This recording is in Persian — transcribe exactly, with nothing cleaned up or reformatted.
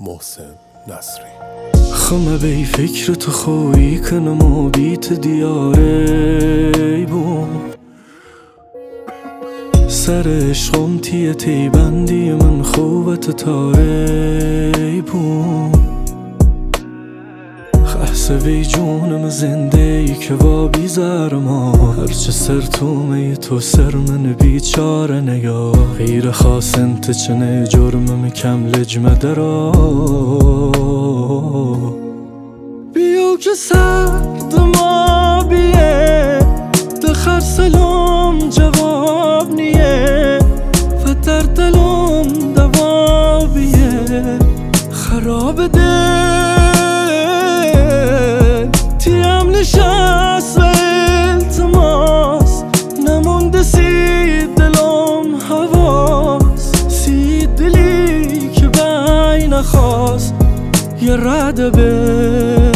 محسن نصری. خمه بی فکر تو خویی کنم و بیت دیاره بوم سر عشقم تیه تی بندی من خوبت تاره بوم خحسه وی جونم زنده ای که وا بیزار ما هرچه سر تومه تو سر من بیچاره نگاه غیر خاص انت چنه جرمم کم لجمه درا بیو که سرد ما بیه دخر سلام جواب نیه و در دلم دوابیه خراب دل تیم نشست و التماس نمونده سی دلم حواس سی دلی که بین خواست یه رد به